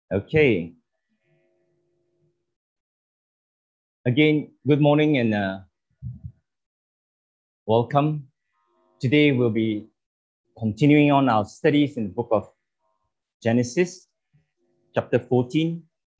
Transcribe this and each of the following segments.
Okay. Again, good morning and welcome. Today we'll be continuing on our studies in the book of Genesis, chapter 14.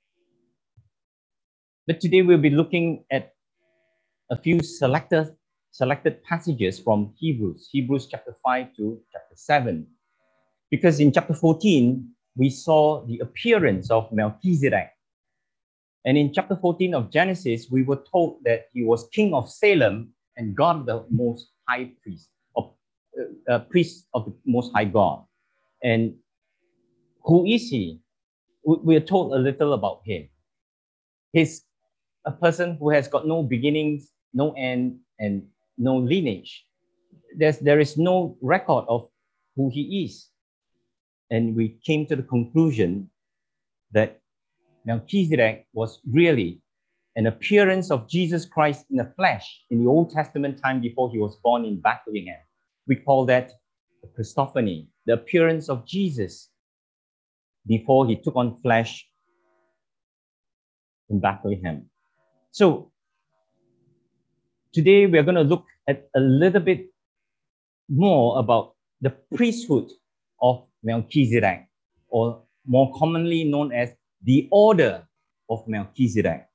But today we'll be looking at a few selected passages from Hebrews chapter 5 to chapter 7. Because in chapter 14, we saw the appearance of Melchizedek. And in chapter 14 of Genesis, we were told that he was king of Salem and God the most high priest, priest of the most high God. And who is he? We are told a little about him. He's a person who has got no beginnings, no end, and no lineage. There is no record of who he is. And we came to the conclusion that Melchizedek was really an appearance of Jesus Christ in the flesh in the Old Testament time before he was born in Bethlehem. We call that the Christophany, the appearance of Jesus before he took on flesh in Bethlehem. So today we're going to look at a little bit more about the priesthood of Melchizedek, or more commonly known as the order of Melchizedek.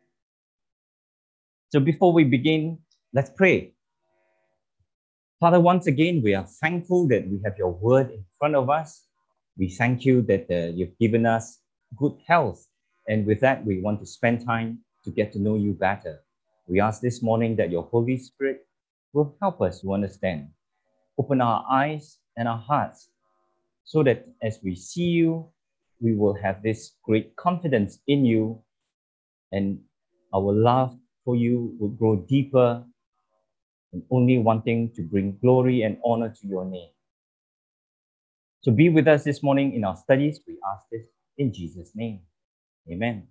So before we begin, let's pray. Father, once again, we are thankful that we have your word in front of us. We thank you that you've given us good health. And with that, we want to spend time to get to know you better. We ask this morning that your Holy Spirit will help us to understand. Open our eyes and our hearts so that as we see you, we will have this great confidence in you, and our love for you will grow deeper and only wanting to bring glory and honor to your name. So be with us this morning in our studies. We ask this in Jesus' name. Amen.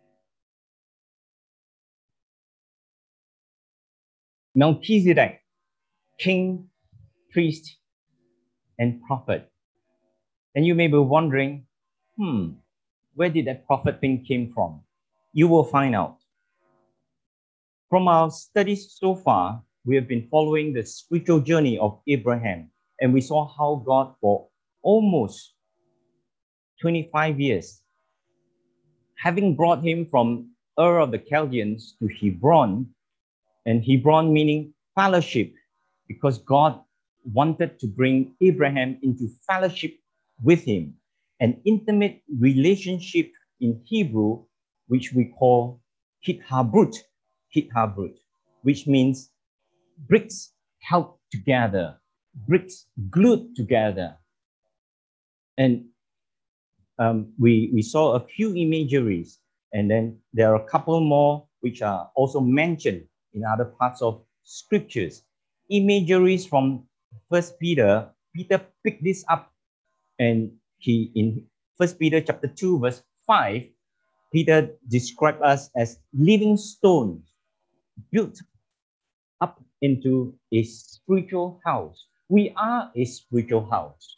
Melchizedek, king, priest, and prophet. And you may be wondering, where did that prophet thing came from? You will find out. From our studies so far, we have been following the spiritual journey of Abraham, and we saw how God, for almost 25 years, having brought him from Ur of the Chaldeans to Hebron, and Hebron meaning fellowship, because God wanted to bring Abraham into fellowship with him, an intimate relationship in Hebrew, which we call hithabrut, which means bricks held together, bricks glued together. And we saw a few imageries, and then there are a couple more which are also mentioned in other parts of scriptures. Imageries from First Peter. Peter picked this up, and he in First Peter chapter 2 verse 5, Peter described us as living stones built up into a spiritual house. We are a spiritual house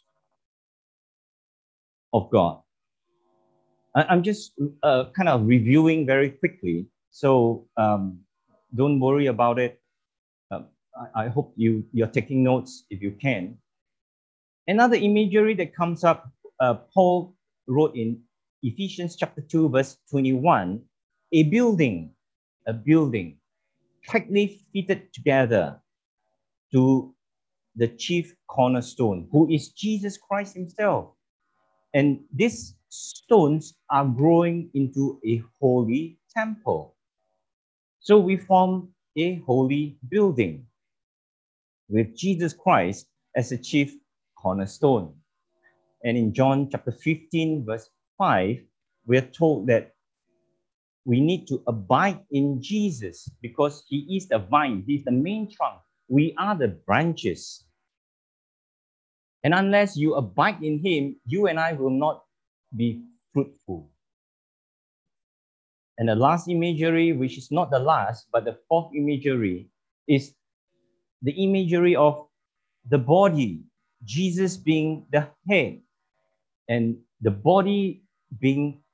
of God. I'm just kind of reviewing very quickly, so don't worry about it. I hope you're taking notes if you can. Another imagery that comes up, Paul wrote in Ephesians chapter 2, verse 21, a building tightly fitted together to the chief cornerstone, who is Jesus Christ himself. And these stones are growing into a holy temple. So we form a holy building with Jesus Christ as the chief cornerstone. And in John chapter 15, verse 5, we are told that we need to abide in Jesus because he is the vine, he is the main trunk. We are the branches. And unless you abide in him, you and I will not be fruitful. And the last imagery, which is not the last, but the fourth imagery, is the imagery of the body, Jesus being the head, and the body being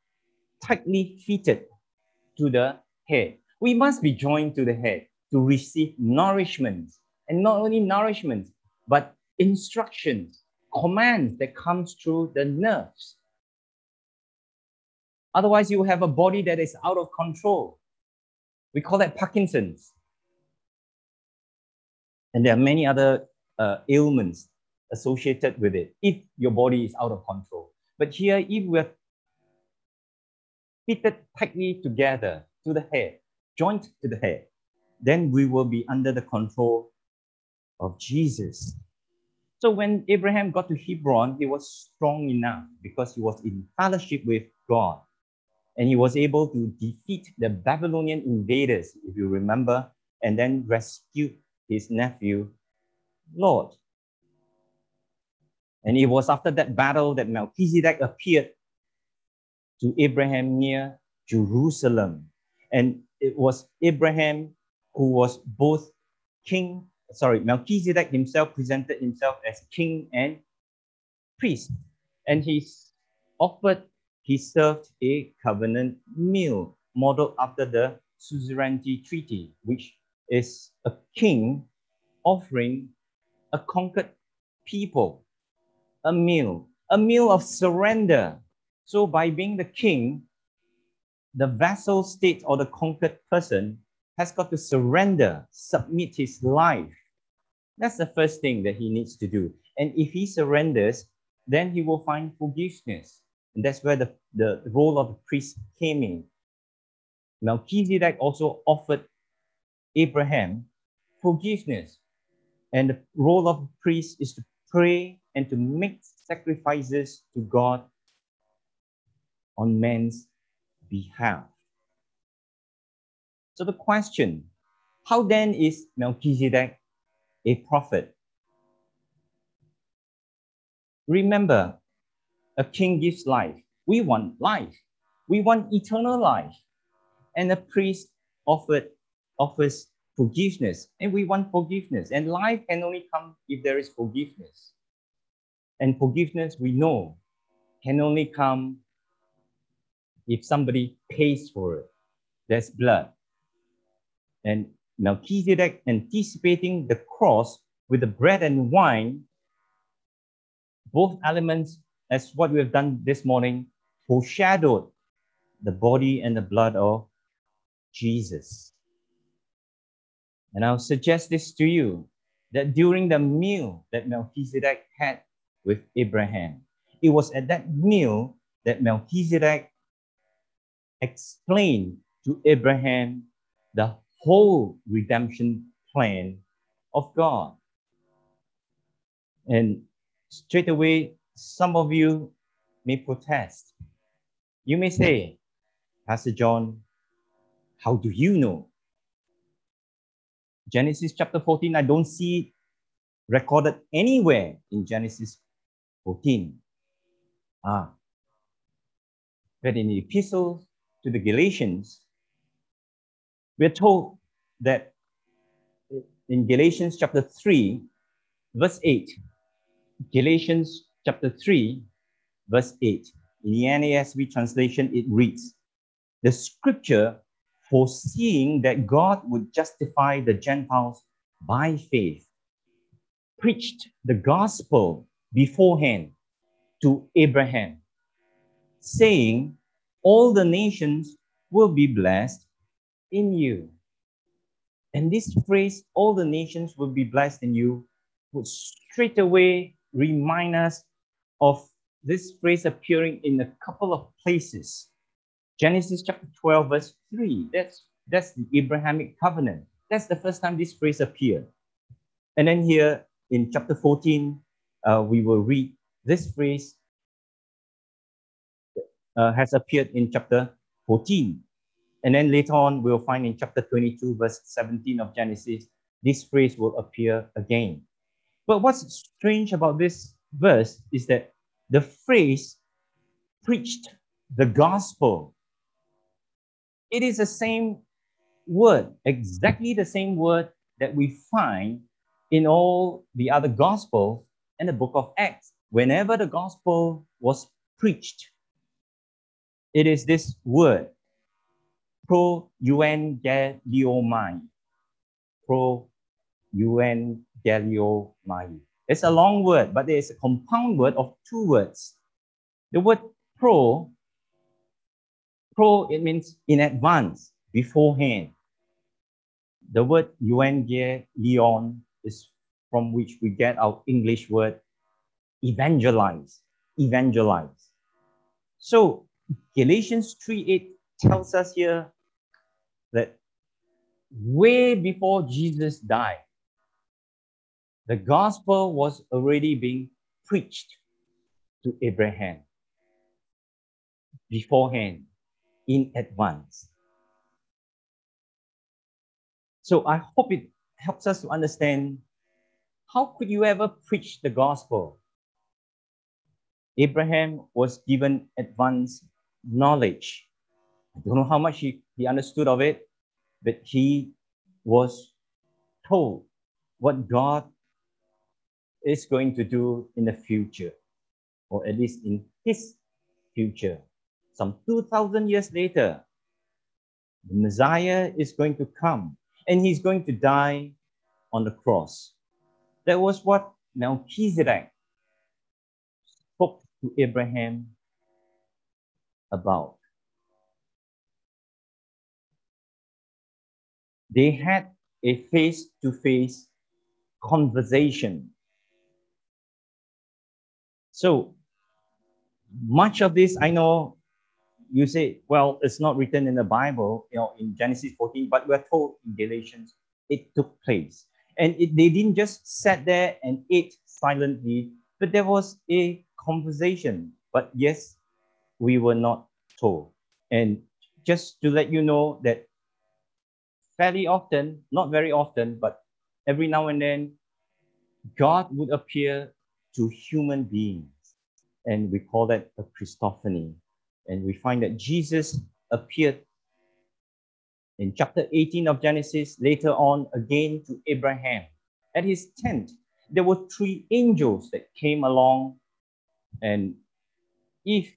tightly fitted to the head. We must be joined to the head to receive nourishment. And not only nourishment, but instructions, commands that comes through the nerves. Otherwise, you have a body that is out of control. We call that Parkinson's. And there are many other ailments associated with it if your body is out of control. But here, if we're fitted tightly together to the head, joint to the head, then we will be under the control of Jesus. So when Abraham got to Hebron, he was strong enough because he was in fellowship with God. And he was able to defeat the Babylonian invaders, if you remember, and then rescue his nephew, Lot. And it was after that battle that Melchizedek appeared to Abraham near Jerusalem. And it was Abraham who was both Melchizedek himself presented himself as king and priest. And he served a covenant meal modeled after the suzerainty treaty, which is a king offering a conquered people a meal of surrender. So by being the king, the vassal state or the conquered person has got to surrender, submit his life. That's the first thing that he needs to do. And if he surrenders, then he will find forgiveness. And that's where the role of the priest came in. Melchizedek also offered Abraham forgiveness. And the role of the priest is to pray and to make sacrifices to God on man's behalf. So the question, how then is Melchizedek a prophet? Remember, a king gives life. We want life. We want eternal life. And a priest offers forgiveness. And we want forgiveness. And life can only come if there is forgiveness. And forgiveness, we know, can only come if somebody pays for it. There's blood. And Melchizedek, anticipating the cross with the bread and wine, both elements, as what we have done this morning, foreshadowed the body and the blood of Jesus. And I'll suggest this to you, that during the meal that Melchizedek had with Abraham, it was at that meal that Melchizedek explained to Abraham the whole redemption plan of God. And straight away, some of you may protest. You may say, Pastor John, how do you know? Genesis chapter 14, I don't see it recorded anywhere in Genesis 14. But in the epistle to the Galatians, we're told that in Galatians chapter 3, verse 8, Galatians chapter 3, verse 8, in the NASB translation, it reads, the scripture foreseeing that God would justify the Gentiles by faith, preached the gospel beforehand to Abraham, saying, all the nations will be blessed in you. And this phrase, all the nations will be blessed in you, would straight away remind us of this phrase appearing in a couple of places. Genesis chapter 12, verse 3, that's the Abrahamic covenant. That's the first time this phrase appeared. And then here in chapter 14, we will read this phrase has appeared in chapter 14. And then later on, we'll find in chapter 22, verse 17 of Genesis, this phrase will appear again. But what's strange about this verse is that the phrase preached the gospel, it is the same word, exactly the same word that we find in all the other gospels and the book of Acts. Whenever the gospel was preached, It is this word, pro-euangeliomai. Pro-euangeliomai. It's a long word, but there is a compound word of two words. The word pro, it means in advance, beforehand. The word euangelion is from which we get our English word evangelize. Evangelize. So Galatians 3:8 tells us here that way before Jesus died, the gospel was already being preached to Abraham beforehand, in advance. So I hope it helps us to understand, how could you ever preach the gospel? Abraham was given advanced knowledge. I don't know how much he understood of it, but he was told what God is going to do in the future, or at least in his future. Some 2,000 years later, the Messiah is going to come and he's going to die on the cross. That was what Melchizedek spoke to Abraham about. They had a face-to-face conversation. So much of this, I know you say, well, it's not written in the Bible, in Genesis 14, but we're told in Galatians it took place. And they didn't just sit there and ate silently, but there was a conversation. But yes, we were not told. And just to let you know that fairly often, not very often, but every now and then, God would appear to human beings. And we call that a Christophany. And we find that Jesus appeared in chapter 18 of Genesis, later on again to Abraham. At his tent, there were 3 angels that came along, and if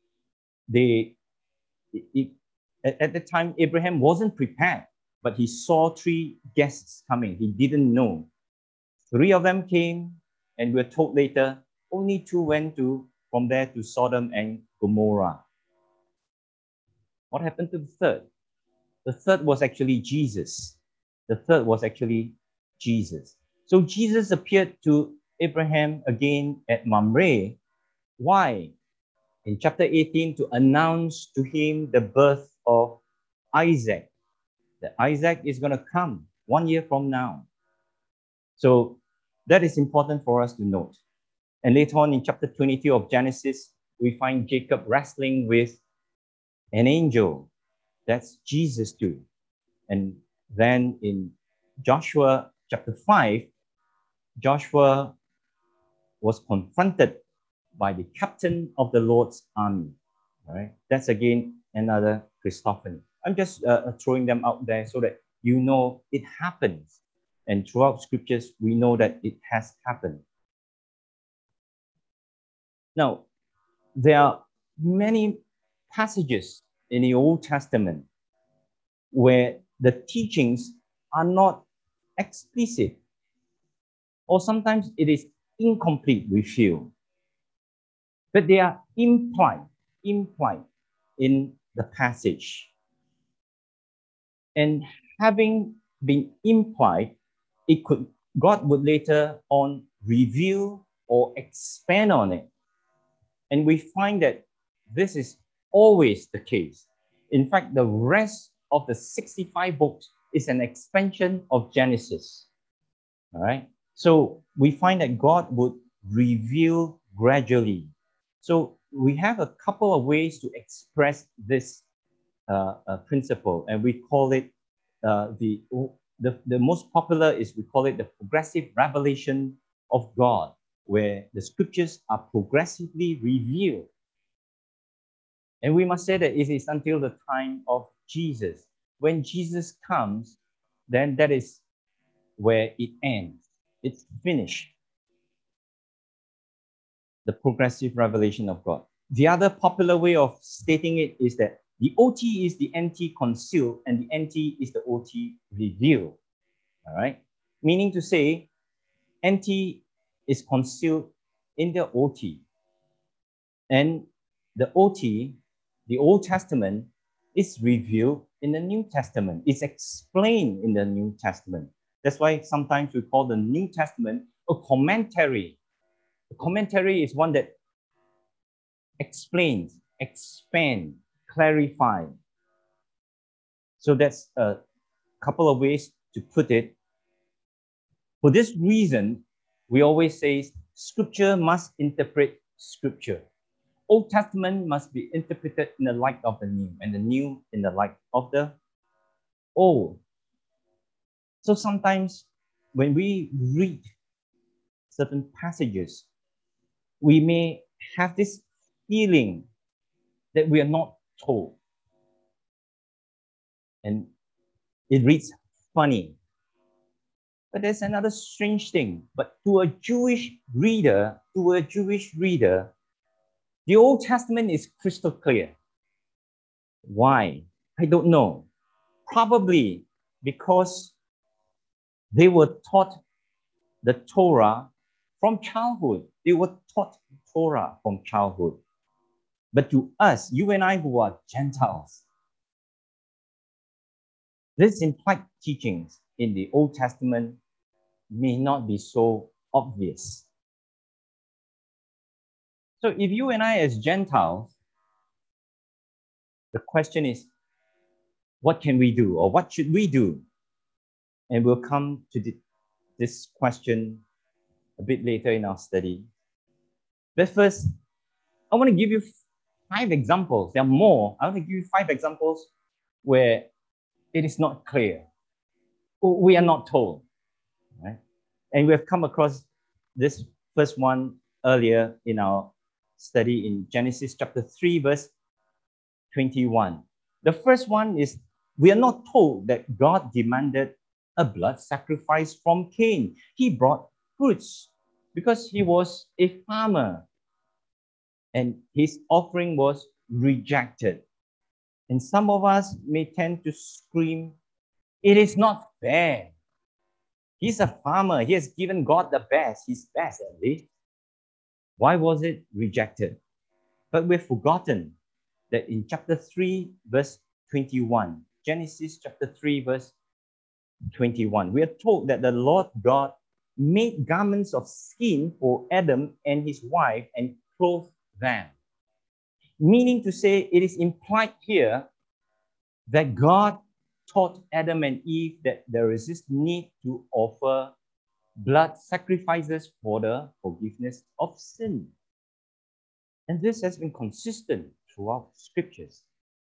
at the time, Abraham wasn't prepared, but he saw 3 guests coming. He didn't know. 3 of them came, and we're told later, only 2 went from there to Sodom and Gomorrah. What happened to the 3rd? The 3rd was actually Jesus. The 3rd was actually Jesus. So Jesus appeared to Abraham again at Mamre. Why? In chapter 18, to announce to him the birth of Isaac. That Isaac is going to come 1 year from now. So that is important for us to note. And later on in chapter 22 of Genesis, we find Jacob wrestling with an angel. That's Jesus too. And then in Joshua chapter 5, Joshua was confronted by the captain of the Lord's army. All right, that's again another Christophany. I'm just throwing them out there so that you know it happens. And throughout scriptures, we know that it has happened. Now, there are many passages in the Old Testament where the teachings are not explicit, or sometimes it is incomplete, we feel. But they are implied in the passage. And having been implied, God would later on reveal or expand on it. And we find that this is always the case. In fact, the rest of the 65 books is an expansion of Genesis. All right. So we find that God would reveal gradually. So we have a couple of ways to express this principle, and we call it the most popular is, we call it the progressive revelation of God, where the scriptures are progressively revealed. And we must say that it is until the time of Jesus. When Jesus comes, then that is where it ends. It's finished. The progressive revelation of God. The other popular way of stating it is that the OT is the NT concealed and the NT is the OT revealed. All right? Meaning to say, NT is concealed in the OT. And the OT, the Old Testament, is revealed in the New Testament. It's explained in the New Testament. That's why sometimes we call the New Testament a commentary. A commentary is one that explains, expands, clarifies. So that's a couple of ways to put it. For this reason, we always say Scripture must interpret Scripture. Old Testament must be interpreted in the light of the New, and the New in the light of the Old. So sometimes when we read certain passages, we may have this feeling that we are not told. And it reads funny. But there's another strange thing. But to a Jewish reader, the Old Testament is crystal clear. Why? I don't know. Probably because they were taught the Torah from childhood. They were taught Torah from childhood. But to us, you and I who are Gentiles, these implied teachings in the Old Testament may not be so obvious. So if you and I as Gentiles, the question is, what can we do or what should we do? And we'll come to this question a bit later in our study. But first, I want to give you 5 examples. There are more. I want to give you 5 examples where it is not clear. We are not told. Right? And we have come across this first one earlier in our study in Genesis chapter 3, verse 21. The first one is, we are not told that God demanded a blood sacrifice from Cain. He brought fruits because he was a farmer and his offering was rejected. And some of us may tend to scream, it is not fair. He's a farmer. He has given God the best, his best at least. Why was it rejected? But we've forgotten that in chapter 3, verse 21, Genesis chapter 3, verse 21, we are told that the Lord God made garments of skin for Adam and his wife and clothed them. Meaning to say, it is implied here that God taught Adam and Eve that there is this need to offer blood sacrifices for the forgiveness of sin. And this has been consistent throughout scriptures.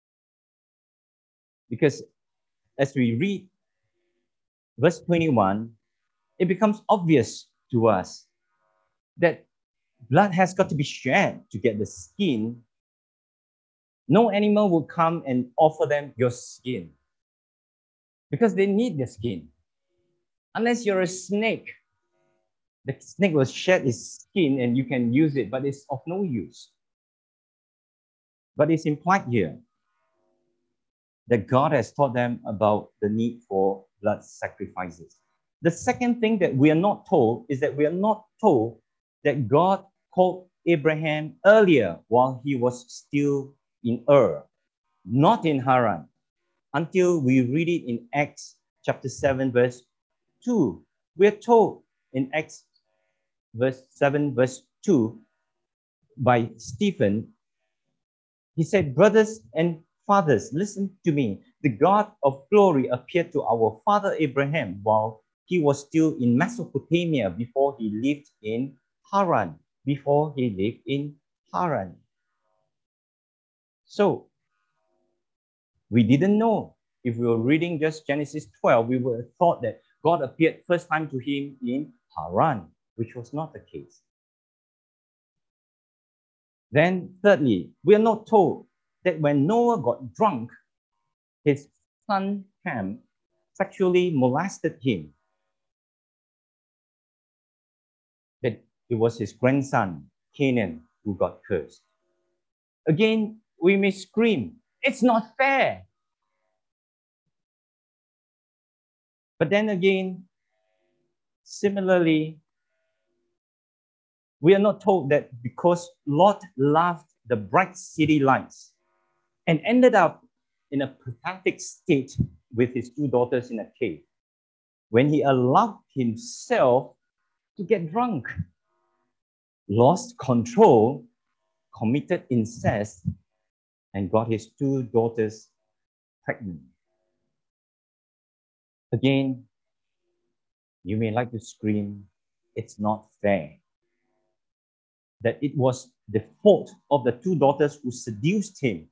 Because as we read verse 21, it becomes obvious to us that blood has got to be shed to get the skin. No animal will come and offer them your skin because they need the skin. Unless you're a snake, the snake will shed its skin and you can use it, but it's of no use. But it's implied here that God has taught them about the need for blood sacrifices. The second thing that we are not told is that we are not told that God called Abraham earlier while he was still in Ur, not in Haran, until we read it in Acts chapter 7, verse 2. We are told in Acts verse 7, verse 2, by Stephen, he said, brothers and fathers, listen to me. The God of glory appeared to our father Abraham while he was still in Mesopotamia before he lived in Haran. So, we didn't know. If we were reading just Genesis 12, we would have thought that God appeared first time to him in Haran, which was not the case. Then, thirdly, we are not told that when Noah got drunk, his son Ham sexually molested him. That it was his grandson, Canaan, who got cursed. Again, we may scream, it's not fair. But then again, similarly, we are not told that because Lot loved the bright city lights and ended up in a pathetic state with his two daughters in a cave, when he allowed himself to get drunk, lost control, committed incest, and got his two daughters pregnant. Again, you may like to scream, it's not fair. That it was the fault of the two daughters who seduced him.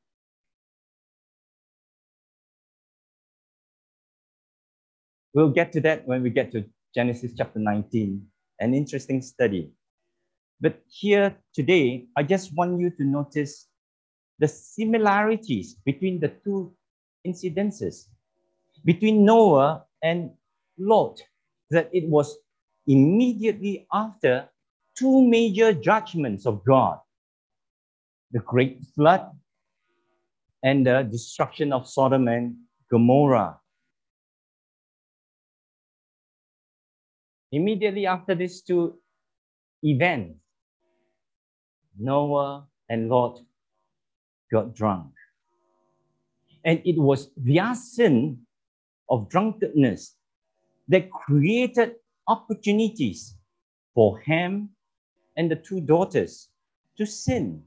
We'll get to that when we get to Genesis chapter 19, an interesting study. But here today, I just want you to notice the similarities between the two incidences, between Noah and Lot, that it was immediately after two major judgments of God, the great flood and the destruction of Sodom and Gomorrah. Immediately after these two events, Noah and Lot got drunk. And it was their sin of drunkenness that created opportunities for Ham and the two daughters to sin.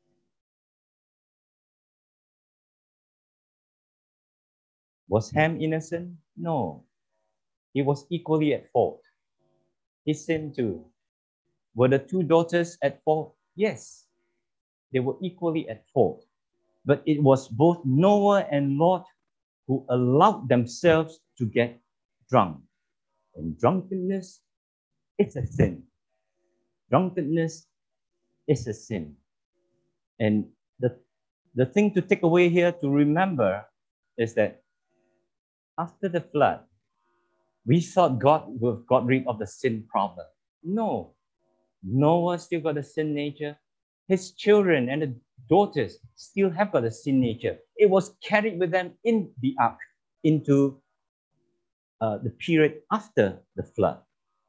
Was Ham innocent? No. He was equally at fault. He sinned too. Were the two daughters at fault? Yes. They were equally at fault. But it was both Noah and Lot who allowed themselves to get drunk. And drunkenness is a sin. Drunkenness is a sin. And the thing to take away here to remember is that after the flood, we thought God would have got rid of the sin problem. No. Noah still got a sin nature. His children and the daughters still have got a sin nature. It was carried with them in the ark into the period after the flood.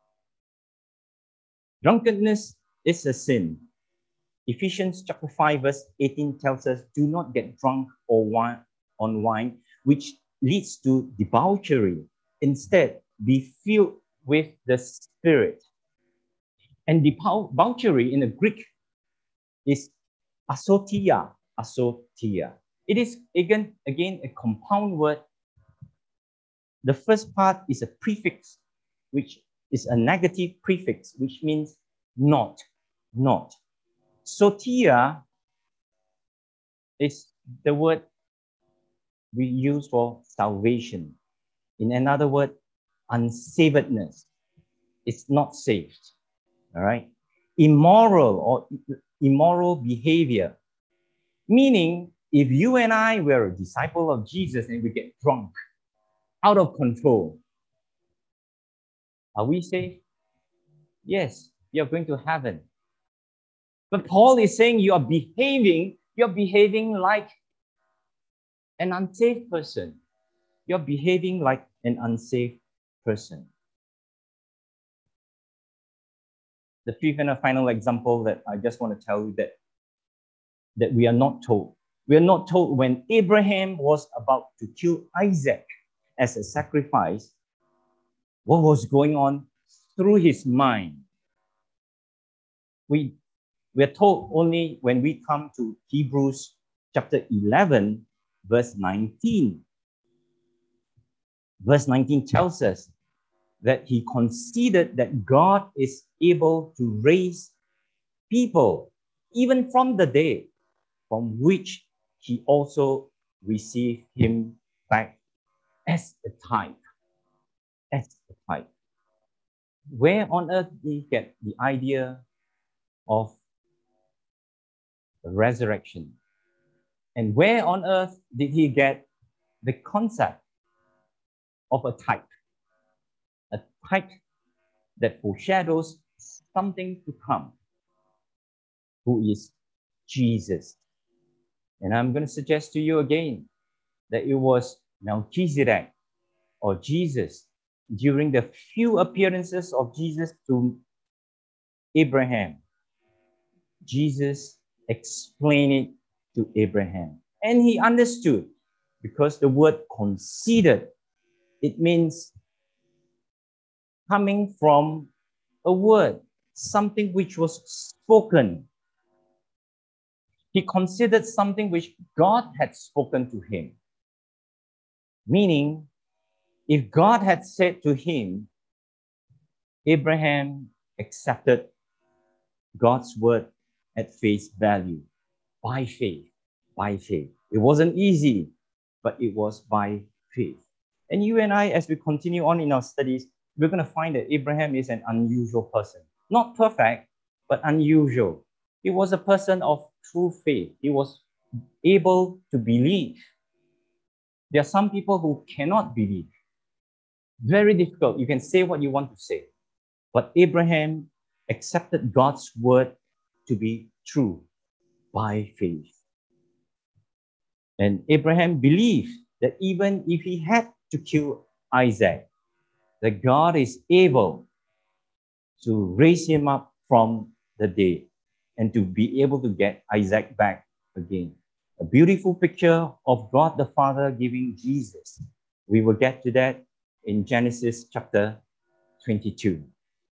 Drunkenness is a sin. Ephesians chapter 5 verse 18 tells us, do not get drunk on wine, which leads to debauchery. Instead, be filled with the Spirit. And debauchery in the Greek is asotia. Asotia. It is again a compound word. The first part is a prefix, which is a negative prefix, which means not. Sotia is the word we use for salvation. In another word, unsavedness. It's not saved. All right? Immoral behavior. Meaning, if you and I were a disciple of Jesus and we get drunk, out of control, are we saved? Yes, you're going to heaven. But Paul is saying you're behaving like an unsafe person. You're behaving like an unsafe person. The fifth and final example that I just want to tell you that we are not told. We are not told when Abraham was about to kill Isaac as a sacrifice, what was going on through his mind. We are told only when we come to Hebrews chapter 11, verse 19. Verse 19 tells us that he considered that God is able to raise people, even from the dead, from which he also received him back as a type. As a type. Where on earth did he get the idea of the resurrection? And where on earth did he get the concept of a type? A type that foreshadows something to come, who is Jesus. And I'm going to suggest to you again that it was Melchizedek or Jesus during the few appearances of Jesus to Abraham. Jesus explained it to Abraham. And he understood because the word considered, it means coming from a word, something which was spoken. He considered something which God had spoken to him. Meaning, if God had said to him, Abraham accepted God's word at face value, by faith, by faith. It wasn't easy, but it was by faith. And you and I, as we continue on in our studies, we're going to find that Abraham is an unusual person. Not perfect, but unusual. He was a person of true faith. He was able to believe. There are some people who cannot believe. Very difficult. You can say what you want to say. But Abraham accepted God's word to be true by faith. And Abraham believed that even if he had to kill Isaac, that God is able to raise him up from the dead and to be able to get Isaac back again. A beautiful picture of God the Father giving Jesus. We will get to that in Genesis chapter 22.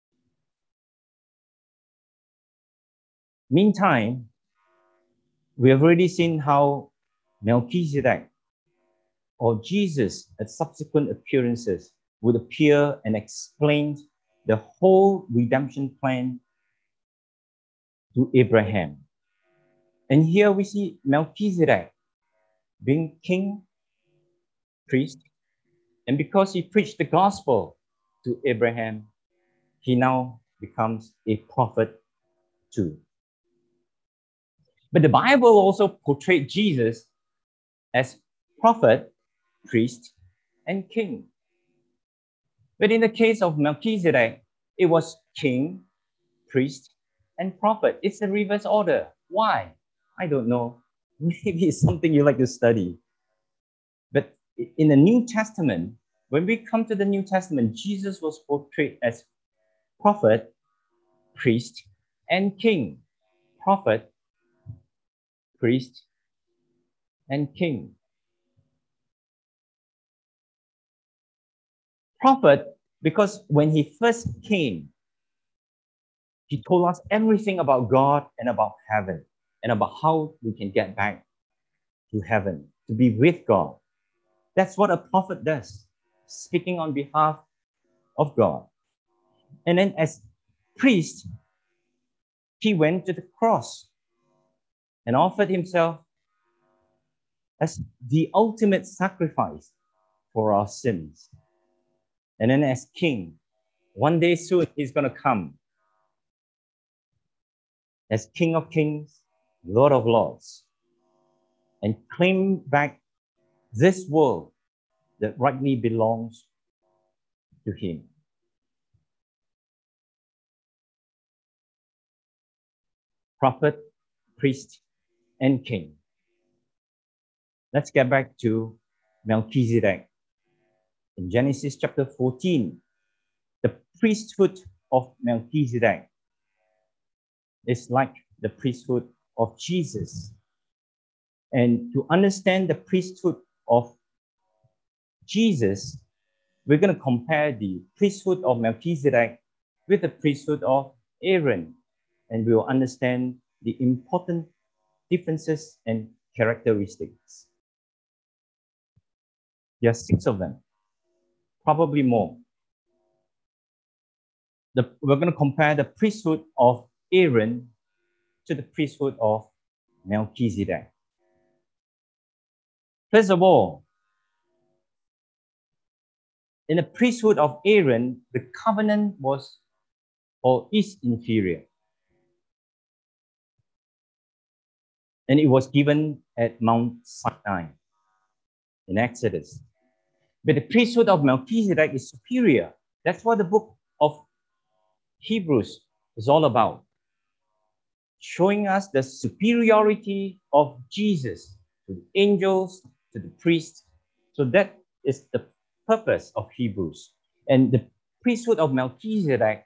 Meantime, we have already seen how Melchizedek or Jesus at subsequent appearances would appear and explain the whole redemption plan to Abraham. And here we see Melchizedek being king, priest, and because he preached the gospel to Abraham, he now becomes a prophet too. But the Bible also portrayed Jesus as prophet, priest, and king. But in the case of Melchizedek, it was king, priest, and prophet. It's the reverse order. Why? I don't know. Maybe it's something you like to study. But in the New Testament, when we come to the New Testament, Jesus was portrayed as prophet, priest, and king. Prophet, priest, and king. Prophet, because when he first came, he told us everything about God and about heaven and about how we can get back to heaven, to be with God. That's what a prophet does, speaking on behalf of God. And then as priest, he went to the cross and offered himself as the ultimate sacrifice for our sins. And then as king, one day soon he's going to come as King of Kings, Lord of Lords, and claim back this world that rightly belongs to him. Prophet, priest, and king. Let's get back to Melchizedek. In Genesis chapter 14, the priesthood of Melchizedek is like the priesthood of Jesus. And to understand the priesthood of Jesus, we're going to compare the priesthood of Melchizedek with the priesthood of Aaron. And we will understand the important differences and characteristics. There are 6 of them, probably more. We're going to compare the priesthood of Aaron to the priesthood of Melchizedek. First of all, in the priesthood of Aaron, the covenant was or is inferior. And it was given at Mount Sinai in Exodus. But the priesthood of Melchizedek is superior. That's what the book of Hebrews is all about, showing us the superiority of Jesus to the angels, to the priests. So that is the purpose of Hebrews. And the priesthood of Melchizedek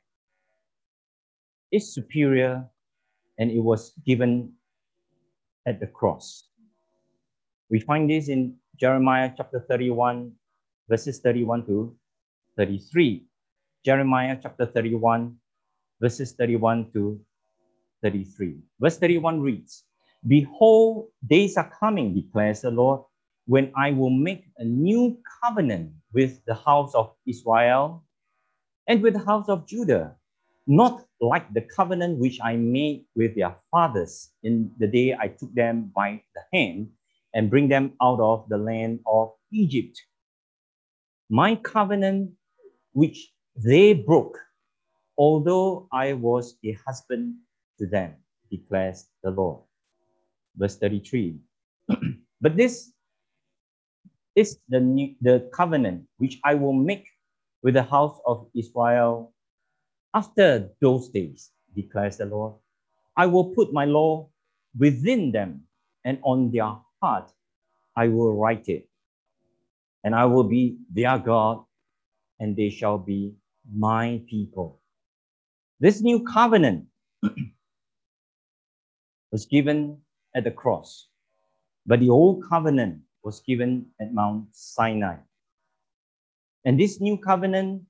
is superior, and it was given at the cross. We find this in Jeremiah chapter 31, verses 31 to 33. Jeremiah chapter 31, verses 31 to 33. Verse 31 reads, "Behold, days are coming, declares the Lord, when I will make a new covenant with the house of Israel and with the house of Judah, not like the covenant which I made with their fathers in the day I took them by the hand and bring them out of the land of Egypt. My covenant which they broke, although I was a husband to them, declares the Lord." Verse 33. "But this is the covenant which I will make with the house of Israel after those days, declares the Lord. I will put my law within them, and on their heart I will write it. And I will be their God, and they shall be my people." This new covenant was given at the cross, but the old covenant was given at Mount Sinai. And this new covenant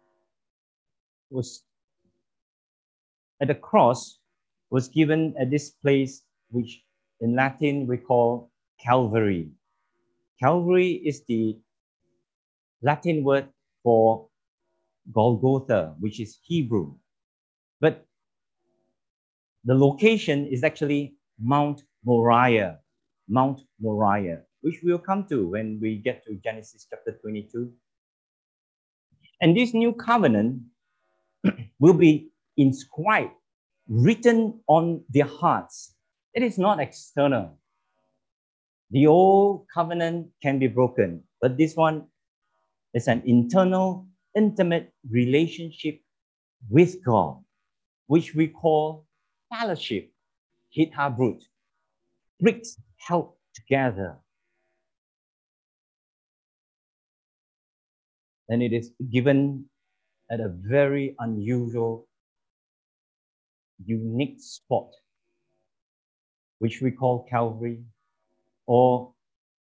was at the cross, was given at this place which in Latin we call Calvary. Calvary is the Latin word for Golgotha, which is Hebrew. But the location is actually Mount Moriah, which we'll come to when we get to Genesis chapter 22. And this new covenant will be inscribed, written on their hearts. It is not external. The old covenant can be broken, but this one is an internal, intimate relationship with God, which we call fellowship, Hithabrut, bricks held together. And it is given at a very unusual, unique spot, which we call Calvary or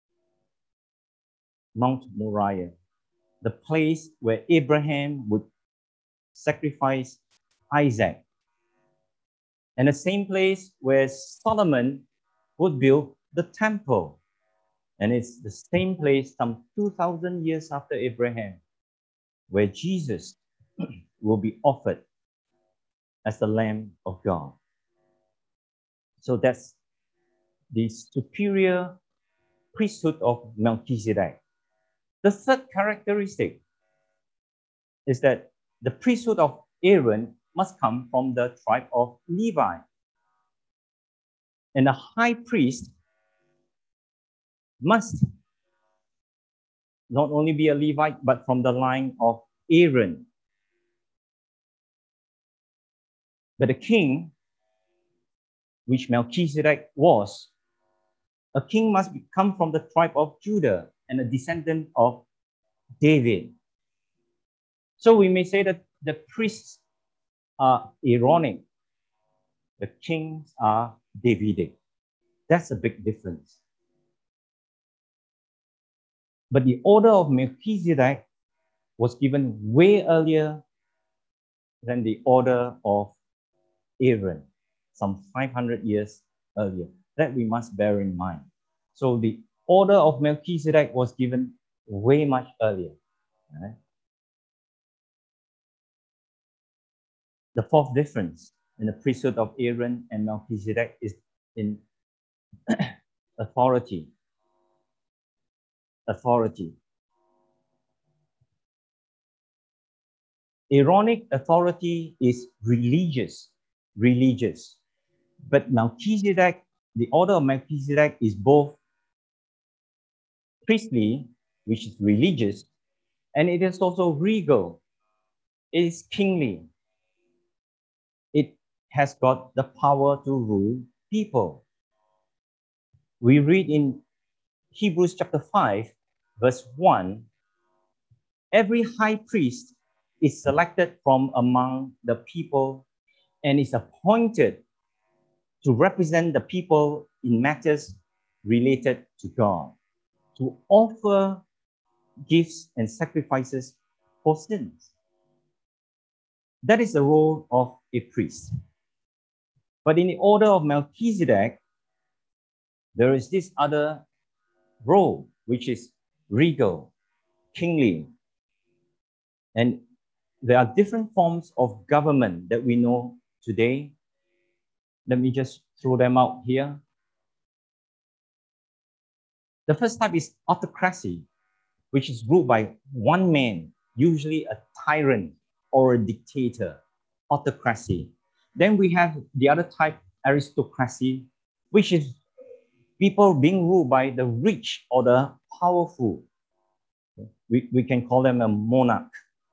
Mount Moriah, the place where Abraham would sacrifice Isaac, and the same place where Solomon would build the temple. And it's the same place some 2,000 years after Abraham, where Jesus will be offered as the Lamb of God. So that's the superior priesthood of Melchizedek. The third characteristic is that the priesthood of Aaron must come from the tribe of Levi. And the high priest must not only be a Levite, but from the line of Aaron. But the king, which Melchizedek was, a king must come from the tribe of Judah and a descendant of David. So we may say that the priests are Aaronic, the kings are Davidic. That's a big difference. But the order of Melchizedek was given way earlier than the order of Aaron, some 500 years earlier. That we must bear in mind. So the order of Melchizedek was given way much earlier. Right? The fourth difference in the priesthood of Aaron and Melchizedek is in authority. Aaronic authority is religious. But Melchizedek, the order of Melchizedek is both priestly, which is religious, and it is also regal. It is kingly. It has got the power to rule people. We read in Hebrews chapter 5, verse 1, every high priest is selected from among the people and is appointed to represent the people in matters related to God, to offer gifts and sacrifices for sins. That is the role of a priest. But in the order of Melchizedek, there is this other role, which is regal, kingly. And there are different forms of government that we know today. Let me just throw them out here. The first type is autocracy, which is ruled by one man, usually a tyrant or a dictator. Autocracy. Then we have the other type, aristocracy, which is people being ruled by the rich or the powerful. We can call them a monarch.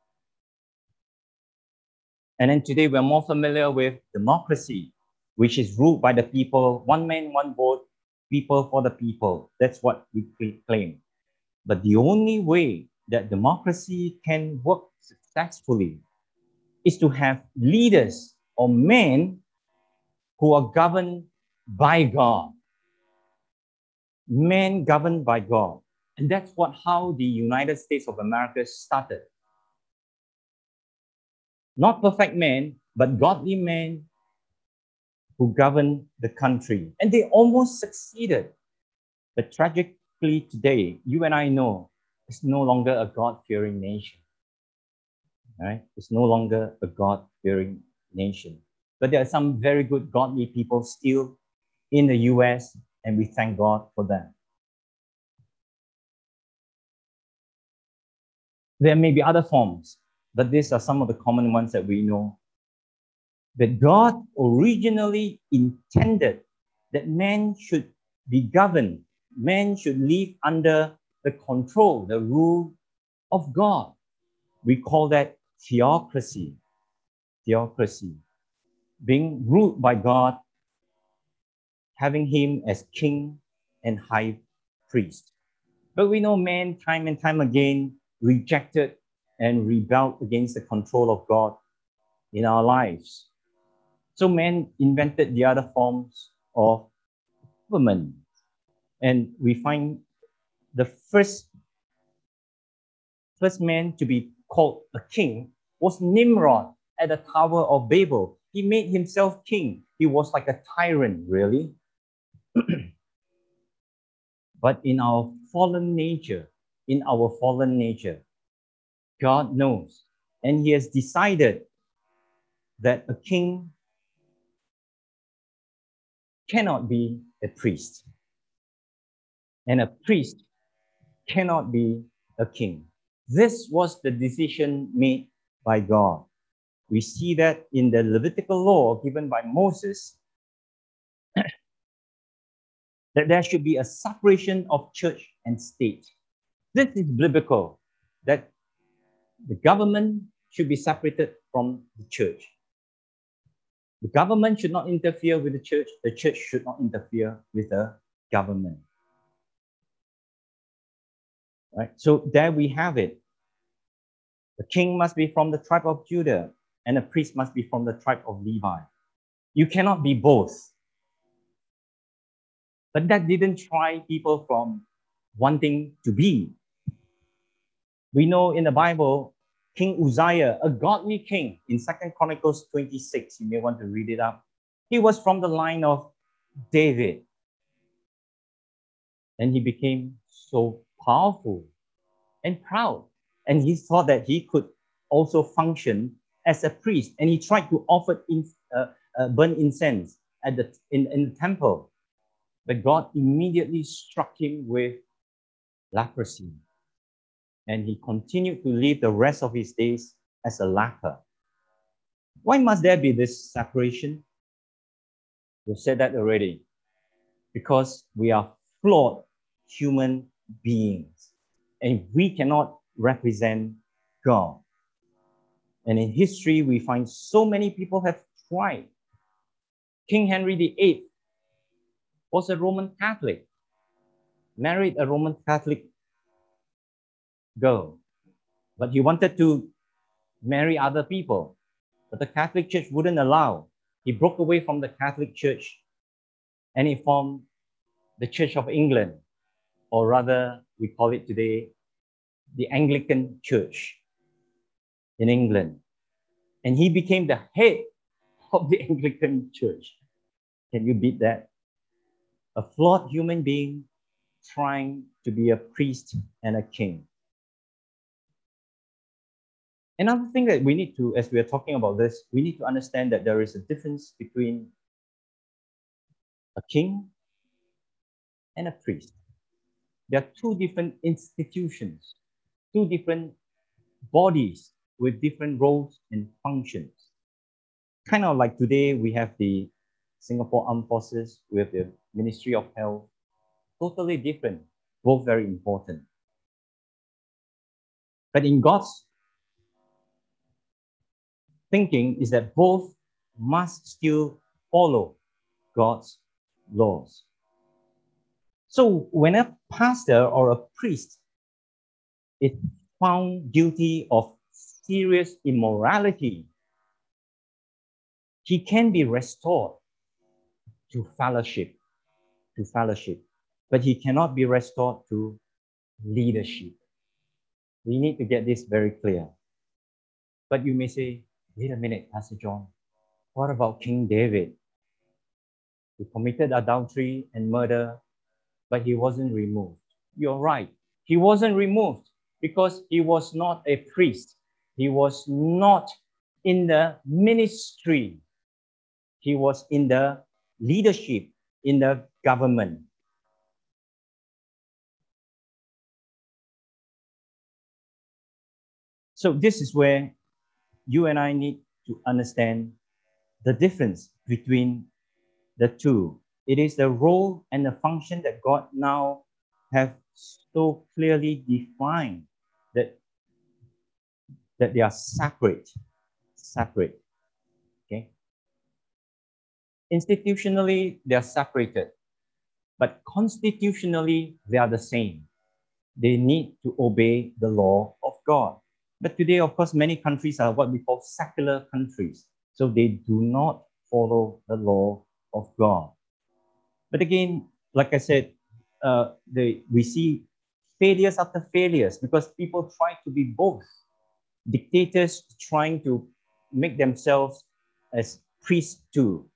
And then today we're more familiar with democracy, which is ruled by the people, one man, one vote, people for the people. That's what we claim. But the only way that democracy can work successfully is to have leaders or men who are governed by God. Men governed by God. And that's how the United States of America started. Not perfect men, but godly men who governed the country. And they almost succeeded. But tragically today, you and I know it's no longer a God-fearing nation. Right? It's no longer a God-fearing nation. But there are some very good godly people still in the US, and we thank God for that. There may be other forms, but these are some of the common ones that we know. That God originally intended that man should be governed, man should live under the control, the rule of God. We call that theocracy. Theocracy. Being ruled by God, having him as king and high priest. But we know man time and time again rejected and rebelled against the control of God in our lives. So man invented the other forms of government. And we find the first man to be called a king was Nimrod at the Tower of Babel. He made himself king. He was like a tyrant, really. But in our fallen nature, God knows. And he has decided that a king cannot be a priest. And a priest cannot be a king. This was the decision made by God. We see that in the Levitical law given by Moses, that there should be a separation of church and state. This is biblical, that the government should be separated from the church. The government should not interfere with the church should not interfere with the government. Right? So there we have it. The king must be from the tribe of Judah, and the priest must be from the tribe of Levi. You cannot be both. But that didn't try people from wanting to be. We know in the Bible, King Uzziah, a godly king, in 2 Chronicles 26, you may want to read it up. He was from the line of David. And he became so powerful and proud. And he thought that he could also function as a priest. And he tried to offer burn incense in the temple. But God immediately struck him with leprosy. And he continued to live the rest of his days as a leper. Why must there be this separation? We've said that already. Because we are flawed human beings. And we cannot represent God. And in history, we find so many people have tried. King Henry VIII was a Roman Catholic. married a Roman Catholic girl, but he wanted to marry other people. But the Catholic Church wouldn't allow. He broke away from the Catholic Church and he formed the Church of England, or rather, we call it today the Anglican Church in England. And he became the head of the Anglican Church. Can you beat that? A flawed human being trying to be a priest and a king. Another thing that we need to, as we are talking about this, we need to understand that there is a difference between a king and a priest. There are two different institutions, two different bodies with different roles and functions. Kind of like today, we have the Singapore Armed Forces, we have the Ministry of Health, totally different, both very important. But in God's thinking is that both must still follow God's laws. So when a pastor or a priest is found guilty of serious immorality, he can be restored to fellowship, but he cannot be restored to leadership. We need to get this very clear. But you may say, wait a minute, Pastor John, what about King David? He committed adultery and murder, but he wasn't removed. You're right. He wasn't removed because he was not a priest. He was not in the ministry. He was in the leadership, in the government. So this is where you and I need to understand the difference between the two. It is the role and the function that God now have so clearly defined that they are separate. Okay? Institutionally, they are separated, but constitutionally, they are the same. They need to obey the law of God. But today, of course, many countries are what we call secular countries. So they do not follow the law of God. But again, like I said, we see failures after failures because people try to be both. Dictators trying to make themselves as priests too.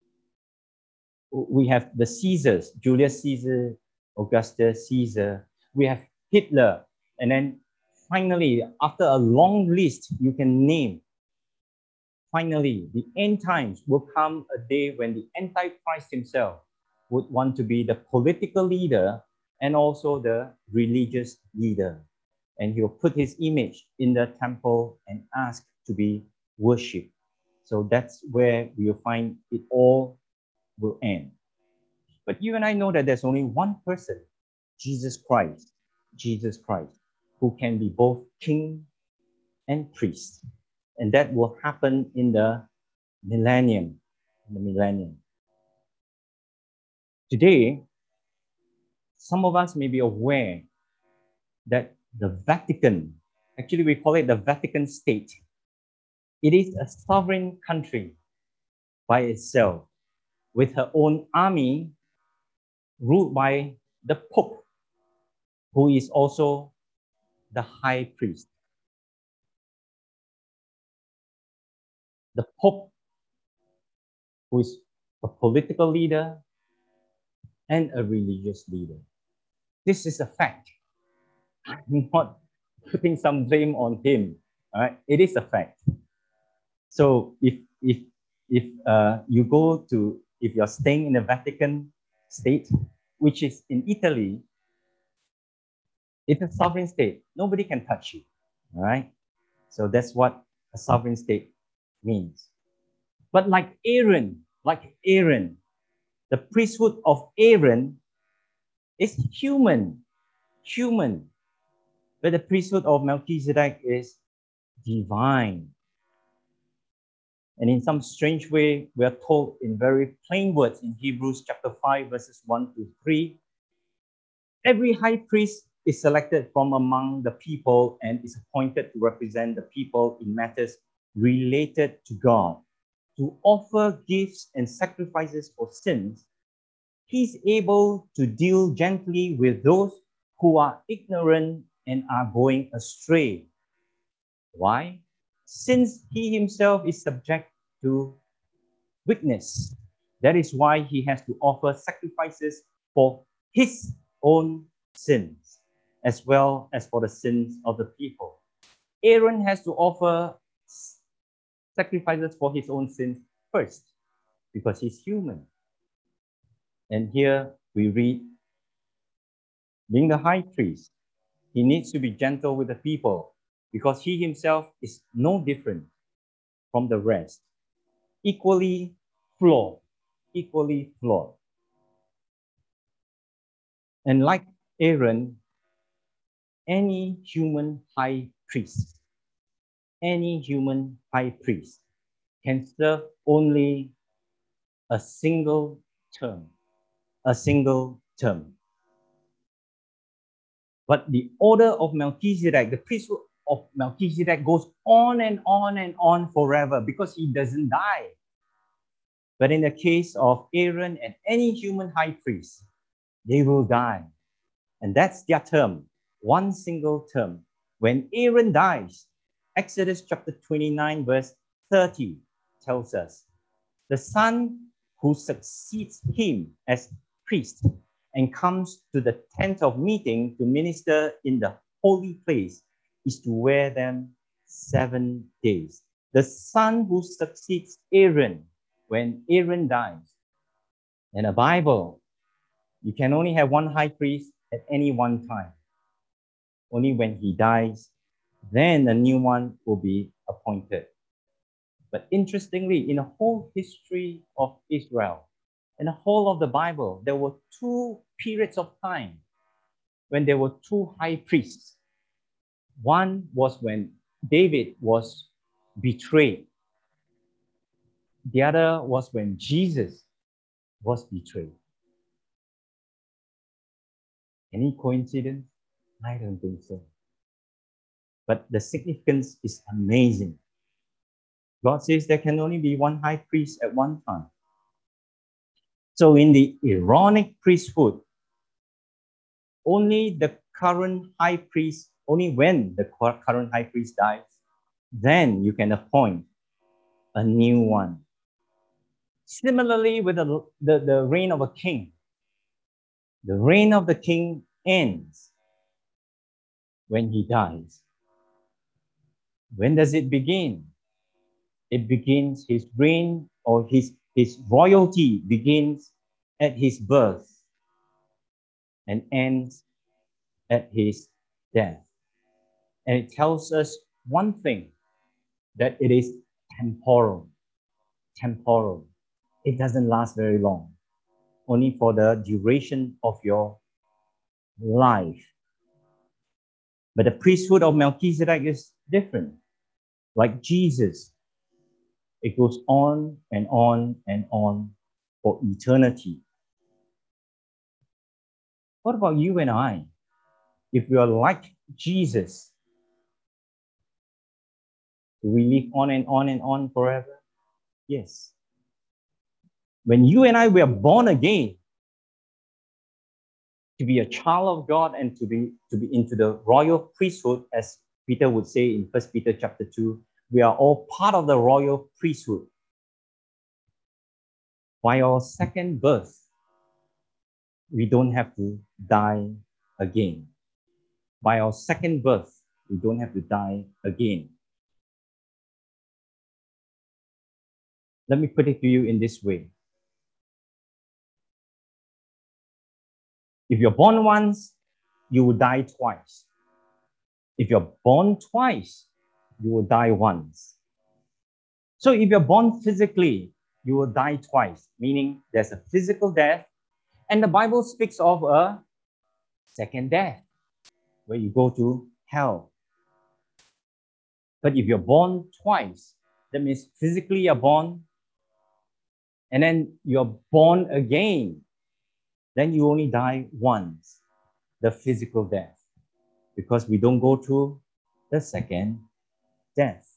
We have the Caesars, Julius Caesar, Augustus Caesar. We have Hitler. And then finally, after a long list you can name, finally, the end times will come a day when the Antichrist himself would want to be the political leader and also the religious leader. And he will put his image in the temple and ask to be worshipped. So that's where we'll find it all will end. But you and I know that there's only one person, Jesus Christ, who can be both king and priest. And that will happen in the millennium. Today, some of us may be aware that the Vatican, actually we call it the Vatican State, it is a sovereign country by itself with her own army ruled by the Pope, who is also the high priest. The Pope, who is a political leader and a religious leader. This is a fact. I'm not putting some blame on him. All right, it is a fact. So if you go to, if you're staying in the Vatican State, which is in Italy, it's a sovereign state. Nobody can touch you. All right. So that's what a sovereign state means. But like Aaron, the priesthood of Aaron is human. But the priesthood of Melchizedek is divine. And in some strange way, we are told in very plain words in Hebrews chapter 5, verses 1 to 3, Every high priest is selected from among the people and is appointed to represent the people in matters related to God, to offer gifts and sacrifices for sins. He's able to deal gently with those who are ignorant and are going astray. Why? Since he himself is subject to weakness. That is why he has to offer sacrifices for his own sins, as well as for the sins of the people. Aaron has to offer sacrifices for his own sins first, because he's human. And here we read, being the high priest, he needs to be gentle with the people, because he himself is no different from the rest, equally flawed. And like Aaron, any human high priest can serve only a single term. But the order of Melchizedek, the priesthood of Melchizedek, goes on and on and on forever because he doesn't die. But in the case of Aaron and any human high priest, they will die. And that's their term, one single term. When Aaron dies, Exodus chapter 29, verse 30 tells us, the son who succeeds him as priest and comes to the tent of meeting to minister in the holy place is to wear them 7 days. The son who succeeds Aaron when Aaron dies. In the Bible, you can only have one high priest at any one time. Only when he dies, then a new one will be appointed. But interestingly, in the whole history of Israel, in the whole of the Bible, there were 2 periods of time when there were 2 high priests. One was when David was betrayed. The other was when Jesus was betrayed. Any coincidence? I don't think so. But the significance is amazing. God says there can only be one high priest at one time. So in the Aaronic priesthood, only the current high priest, only when the current high priest dies, then you can appoint a new one. Similarly, with the reign of a king, the reign of the king ends when he dies. When does it begin? It begins, his reign or his royalty begins at his birth and ends at his death. And it tells us one thing, that it is temporal. Temporal. It doesn't last very long, only for the duration of your life. But the priesthood of Melchizedek is different. Like Jesus, it goes on and on and on for eternity. What about you and I? If we are like Jesus, do we live on and on and on forever? Yes. When you and I were born again, to be a child of God and to be into the royal priesthood, as Peter would say in 1 Peter chapter 2, we are all part of the royal priesthood. By our second birth, we don't have to die again. By our second birth, we don't have to die again. Let me put it to you in this way. If you're born once, you will die twice. If you're born twice, you will die once. So if you're born physically, you will die twice, meaning there's a physical death, and the Bible speaks of a second death, where you go to hell. But if you're born twice, that means physically you're born, and then you're born again, then you only die once. the physical death, because we don't go through the second death.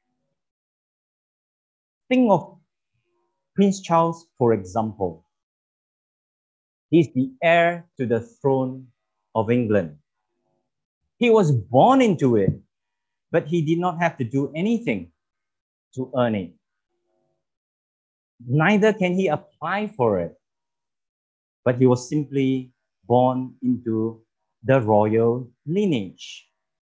Think of Prince Charles, for example. He's the heir to the throne of England. He was born into it, but he did not have to do anything to earn it. Neither can he apply for it, but he was simply born into the royal lineage.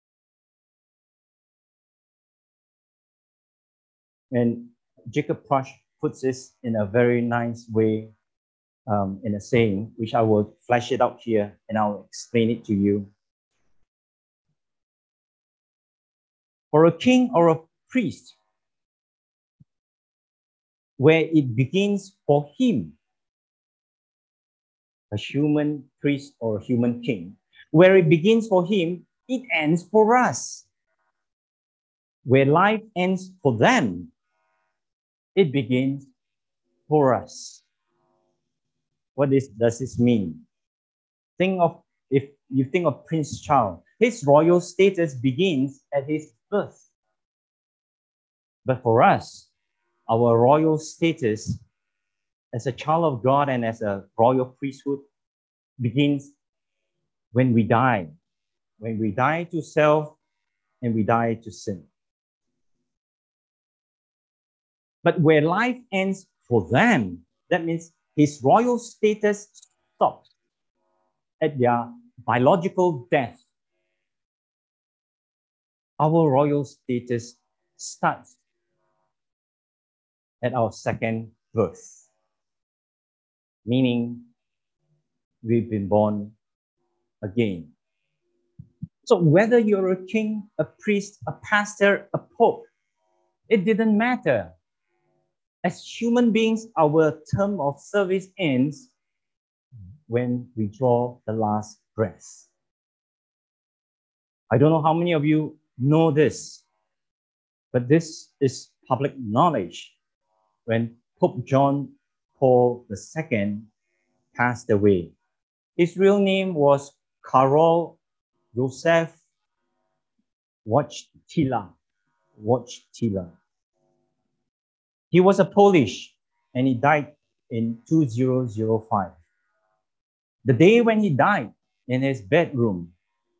And Jacob Prush puts this in a very nice way, in a saying, which I will flash it out here and I'll explain it to you. For a king or a priest, where it begins for him, a human priest or a human king, where it begins for him, it ends for us. Where life ends for them, it begins for us. What does this mean? If you think of Prince Charles, his royal status begins at his birth. But for us, our royal status as a child of God and as a royal priesthood begins when we die. When we die to self and we die to sin. But where life ends for them, that means his royal status stops at their biological death. Our royal status starts at our second birth, meaning we've been born again. So whether you're a king, a priest, a pastor, a pope, it didn't matter. As human beings, our term of service ends when we draw the last breath. I don't know how many of you know this, but this is public knowledge. When Pope John Paul II passed away, his real name was Karol Józef Wojtyla. He was a Polish and he died in 2005. The day when he died in his bedroom,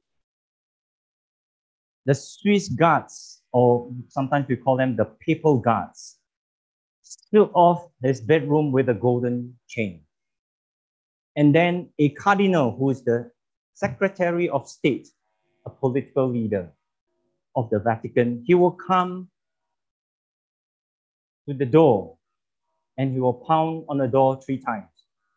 the Swiss guards, or sometimes we call them the papal guards, stripped off his bedroom with a golden chain. And then a cardinal, who is the Secretary of State, a political leader of the Vatican, he will come to the door and he will pound on the door 3 times.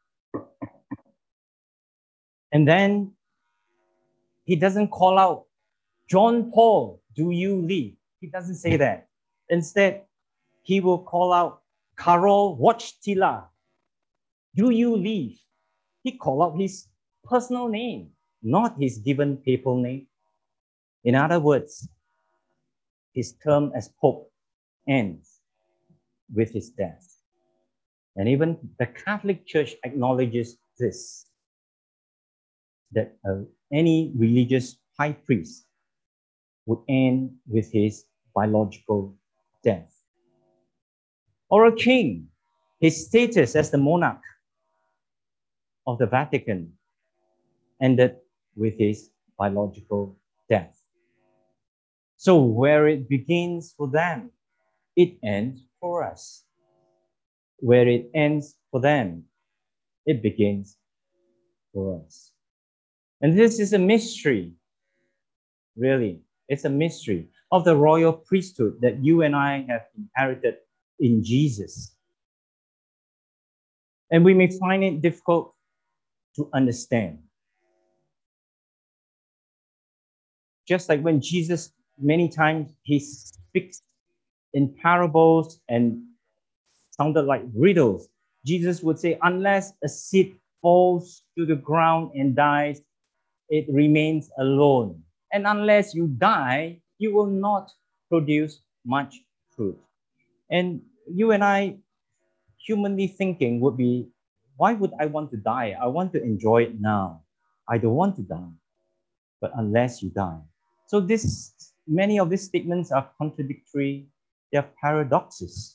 And then he doesn't call out, "John Paul, do you leave?" He doesn't say that. Instead, he will call out, "Karol Wojtyla, do you leave?" He called out his personal name, not his given papal name. In other words, his term as Pope ends with his death. And even the Catholic Church acknowledges this, that any religious high priest would end with his biological death. Or a king, his status as the monarch of the Vatican ended with his biological death. So where it begins for them, it ends for us. Where it ends for them, it begins for us. And this is a mystery, really. It's a mystery of the royal priesthood that you and I have inherited in Jesus. And we may find it difficult to understand. Just like when Jesus, many times, he speaks in parables and sounded like riddles. Jesus would say, unless a seed falls to the ground and dies, it remains alone. And unless you die, you will not produce much fruit. And you and I, humanly thinking, would be, why would I want to die? I want to enjoy it now. I don't want to die, but unless you die. So many of these statements are contradictory, they're paradoxes.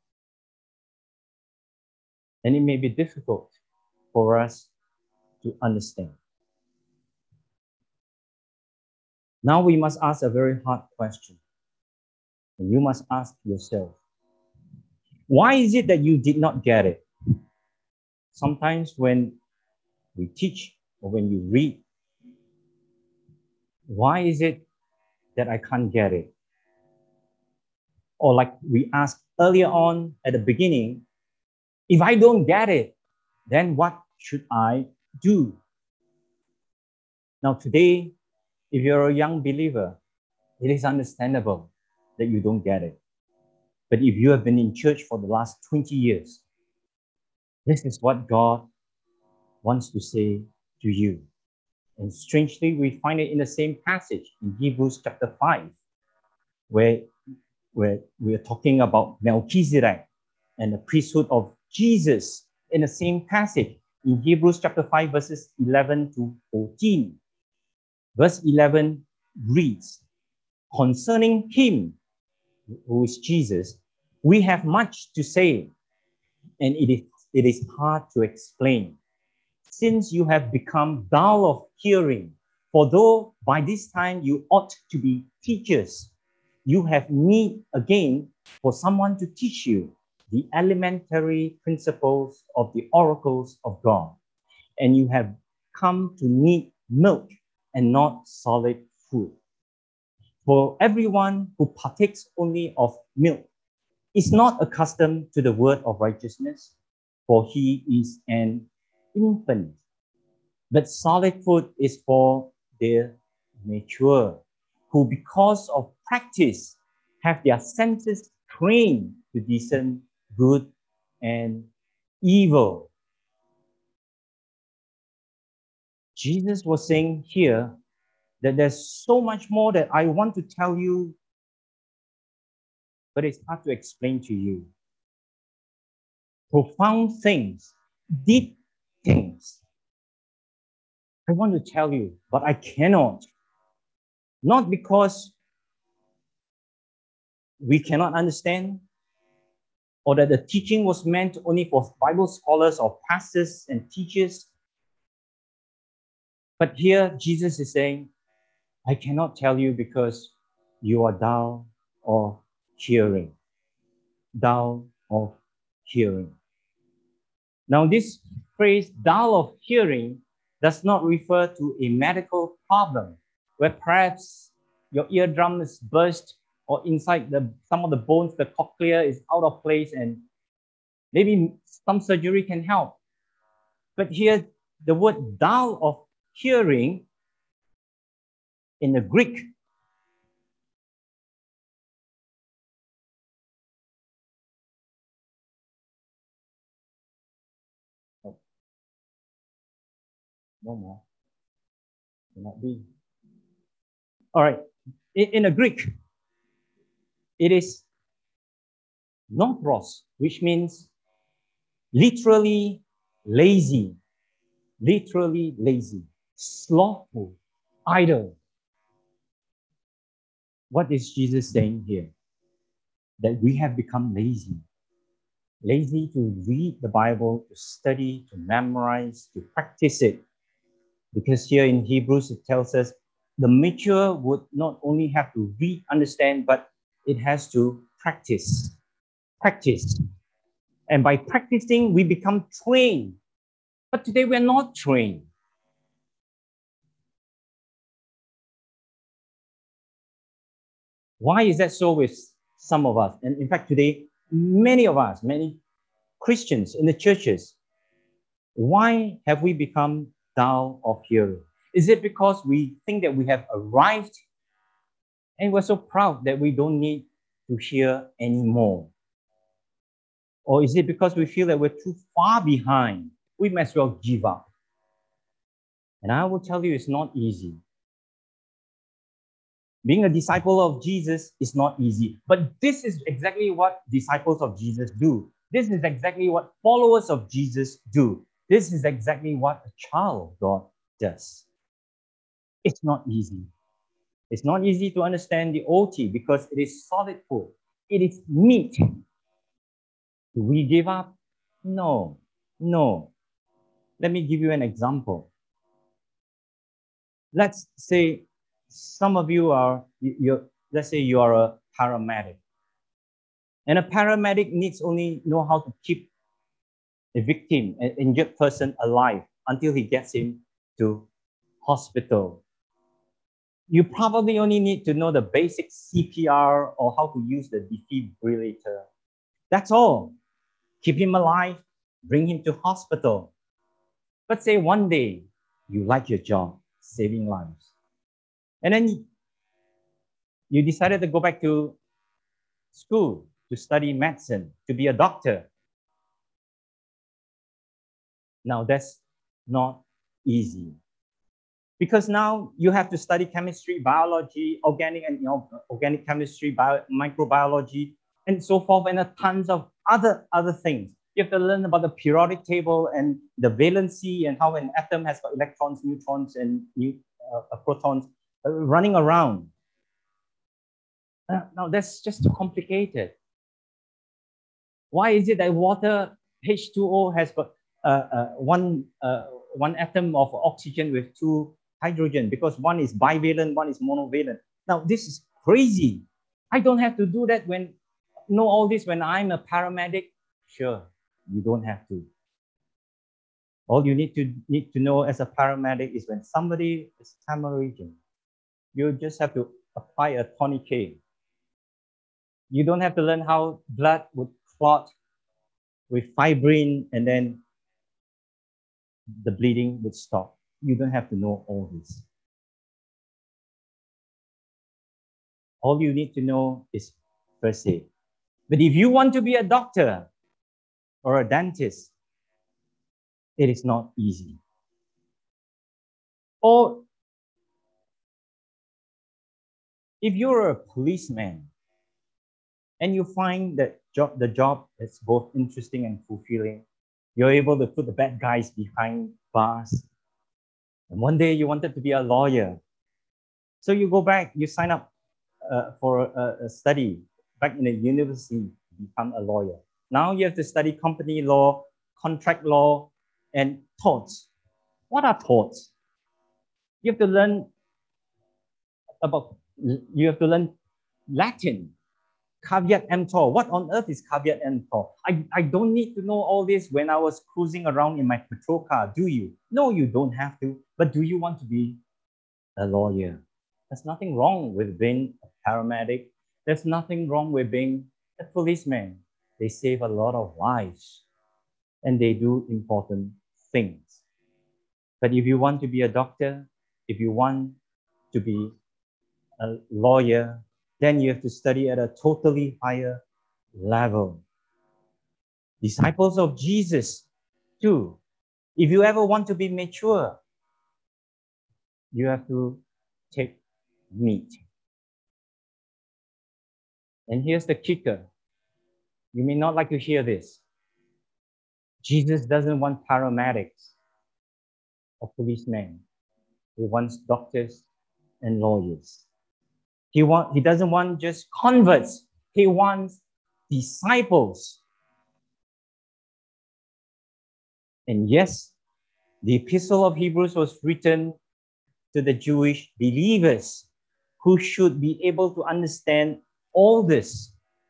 And it may be difficult for us to understand. Now we must ask a very hard question. And you must ask yourself, why is it that you did not get it? Sometimes when we teach or when you read, why is it that I can't get it? Or like we asked earlier on at the beginning, if I don't get it, then what should I do? Now today, if you're a young believer, it is understandable that you don't get it. But if you have been in church for the last 20 years, this is what God wants to say to you. And strangely, we find it in the same passage in Hebrews chapter 5, where we are talking about Melchizedek and the priesthood of Jesus in the same passage in Hebrews chapter 5, verses 11 to 14. Verse 11 reads, concerning him, who is Jesus, we have much to say, and it is hard to explain, since you have become dull of hearing. For though by this time you ought to be teachers, you have need again for someone to teach you the elementary principles of the oracles of God. And you have come to need milk and not solid food. For everyone who partakes only of milk is not accustomed to the word of righteousness, for he is an infant. But solid food is for the mature, who because of practice have their senses trained to discern good and evil. Jesus was saying here that there's so much more that I want to tell you, but it's hard to explain to you. Profound things, deep things, I want to tell you, but I cannot. Not because we cannot understand, or that the teaching was meant only for Bible scholars or pastors and teachers. But here Jesus is saying, I cannot tell you because you are dull of hearing. Dull of hearing. Now, this phrase, dull of hearing, does not refer to a medical problem where perhaps your eardrum is burst or inside some of the bones, the cochlea is out of place and maybe some surgery can help. But here, the word dull of hearing in the Greek no more. Cannot be. All right. In the Greek, it is nothros, which means literally lazy, slothful, idle. What is Jesus saying here? That we have become lazy. Lazy to read the Bible, to study, to memorize, to practice it. Because here in Hebrews, it tells us the mature would not only have to read, understand, but it has to practice. Practice. And by practicing, we become trained. But today we're not trained. Why is that so with some of us? And in fact, today, many of us, many Christians in the churches, why have we become dull of hearing? Is it because we think that we have arrived and we're so proud that we don't need to hear anymore? Or is it because we feel that we're too far behind? We might as well give up. And I will tell you, it's not easy. Being a disciple of Jesus is not easy. But this is exactly what disciples of Jesus do. This is exactly what followers of Jesus do. This is exactly what a child of God does. It's not easy. It's not easy to understand the OT because it is solid food. It is meat. Do we give up? No, no. Let me give you an example. Let's say some of you are, let's say you are a paramedic. And a paramedic needs only know how to keep a victim, an injured person alive until he gets him to hospital. You probably only need to know the basic CPR or how to use the defibrillator. That's all. Keep him alive, bring him to hospital. But say one day you like your job, saving lives. And then you decided to go back to school to study medicine, to be a doctor. Now that's not easy. Because now you have to study chemistry, biology, organic and organic chemistry, microbiology, and so forth, and tons of other things. You have to learn about the periodic table and the valency and how an atom has got electrons, neutrons, and protons running around. Now that's just too complicated. Why is it that water H2O has got one atom of oxygen with two hydrogen? Because one is bivalent, one is monovalent. Now this is crazy. I don't have to do that know all this when I'm a paramedic. Sure, you don't have to. All you need to know as a paramedic is when somebody is hemorrhaging, you just have to apply a tourniquet. You don't have to learn how blood would clot with fibrin and then the bleeding would stop. You don't have to know all this. All you need to know is first aid. But if you want to be a doctor or a dentist, it is not easy. Or if you're a policeman and you find that the job is both interesting and fulfilling, you're able to put the bad guys behind bars. And one day you wanted to be a lawyer. So you go back, you sign up for a study back in the university, become a lawyer. Now you have to study company law, contract law, and torts. What are torts? You have to learn Latin, caveat emptor. What on earth is caveat emptor? I don't need to know all this when I was cruising around in my patrol car, do you? No, you don't have to. But do you want to be a lawyer? There's nothing wrong with being a paramedic. There's nothing wrong with being a policeman. They save a lot of lives and they do important things. But if you want to be a doctor, if you want to be a lawyer, then you have to study at a totally higher level. Disciples of Jesus, too. If you ever want to be mature, you have to take meat. And here's the kicker. You may not like to hear this. Jesus doesn't want paramedics or policemen. He wants doctors and lawyers. He doesn't want just converts. He wants disciples. And yes, the Epistle of Hebrews was written to the Jewish believers who should be able to understand all this.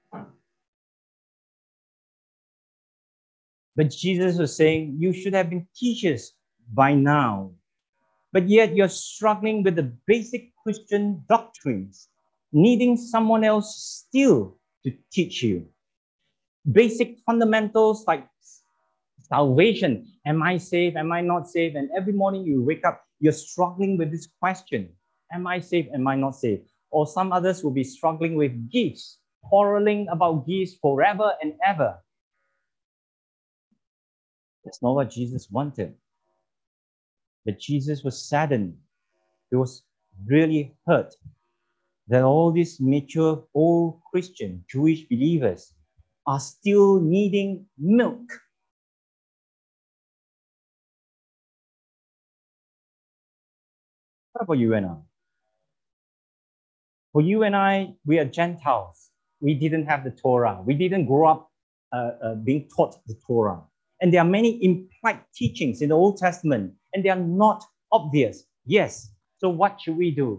But Jesus was saying, you should have been teachers by now. But yet you're struggling with the basic Christian doctrines, needing someone else still to teach you. Basic fundamentals like salvation. Am I saved? Am I not saved? And every morning you wake up, you're struggling with this question. Am I saved? Am I not saved? Or some others will be struggling with gifts, quarreling about gifts forever and ever. That's not what Jesus wanted. But Jesus was saddened. He was really hurt that all these mature old Christian Jewish believers are still needing milk. What about you and I? For you and I, we are Gentiles. We didn't have the Torah. We didn't grow up being taught the Torah. And there are many implied teachings in the Old Testament, and they are not obvious. Yes. So what should we do?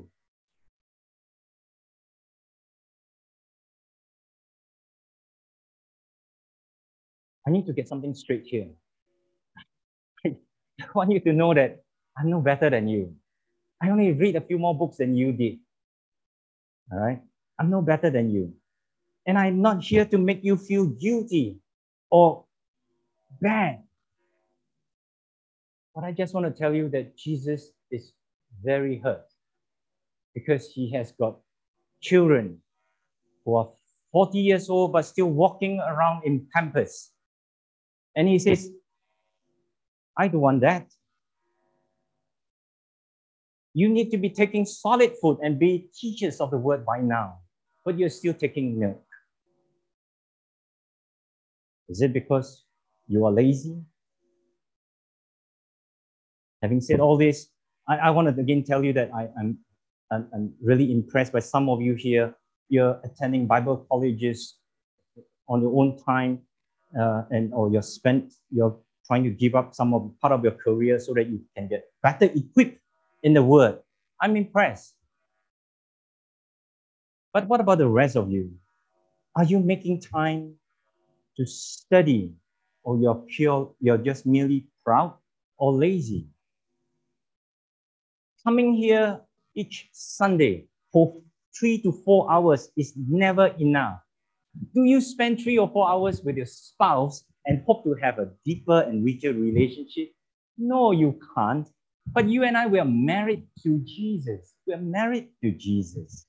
I need to get something straight here. I want you to know that I'm no better than you. I only read a few more books than you did. All right? I'm no better than you. And I'm not here to make you feel guilty or bad. But I just want to tell you that Jesus is very hurt because he has got children who are 40 years old but still walking around in Pampers. And he says, I don't want that. You need to be taking solid food and be teachers of the word by now, but you're still taking milk. Is it because you are lazy? Having said all this, I want to again tell you that I'm really impressed by some of you here. You're attending Bible colleges on your own time, or you're trying to give up some of part of your career so that you can get better equipped in the word. I'm impressed. But what about the rest of you? Are you making time to study, or you're just merely proud or lazy? Coming here each Sunday for 3 to 4 hours is never enough. Do you spend 3 or 4 hours with your spouse and hope to have a deeper and richer relationship? No, you can't. But you and I, we are married to Jesus. We are married to Jesus.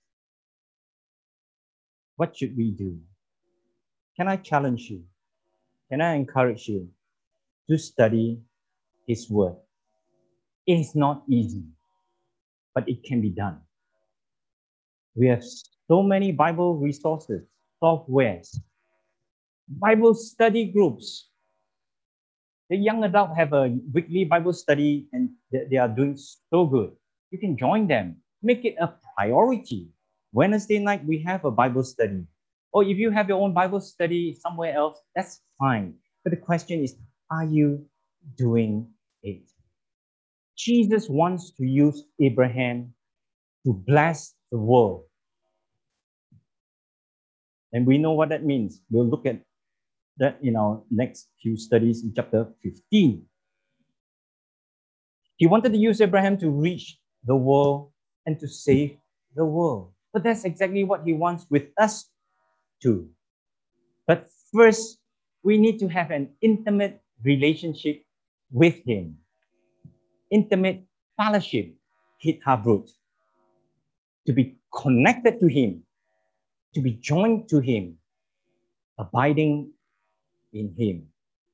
What should we do? Can I challenge you? Can I encourage you to study His Word? It is not easy, but it can be done. We have so many Bible resources, softwares, Bible study groups. The young adults have a weekly Bible study and they are doing so good. You can join them. Make it a priority. Wednesday night, we have a Bible study. Or if you have your own Bible study somewhere else, that's fine. But the question is, are you doing it? Jesus wants to use Abraham to bless the world. And we know what that means. We'll look at that in our next few studies in chapter 15. He wanted to use Abraham to reach the world and to save the world. But that's exactly what he wants with us too. But first, we need to have an intimate relationship with him. Intimate fellowship, Hithabrut. To be connected to him, to be joined to him, abiding in him.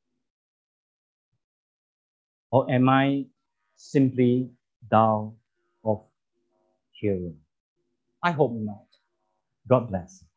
Or am I simply dull of hearing? I hope not. God bless.